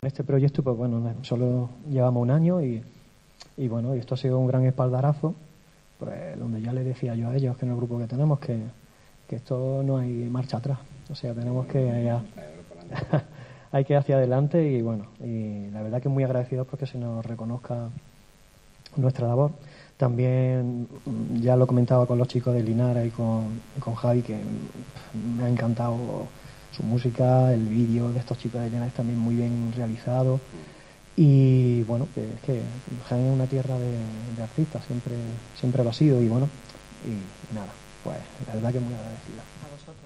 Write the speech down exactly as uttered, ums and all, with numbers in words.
Este proyecto, pues bueno, solo llevamos un año y, y bueno, esto ha sido un gran espaldarazo, pues donde ya les decía yo a ellos, que en el grupo que tenemos, que, que esto no hay marcha atrás. O sea, tenemos que ya, hay que ir hacia adelante y bueno, y la verdad que muy agradecidos porque se nos reconozca nuestra labor. También ya lo comentaba con los chicos de Linara y con, con Javi, que me ha encantado su música, el vídeo de estos chicos de Linares también muy bien realizado. Y bueno, que es que Jaén es una tierra de, de artistas, siempre, siempre lo ha sido y bueno, y nada, pues la verdad que muy agradecida. A vosotros.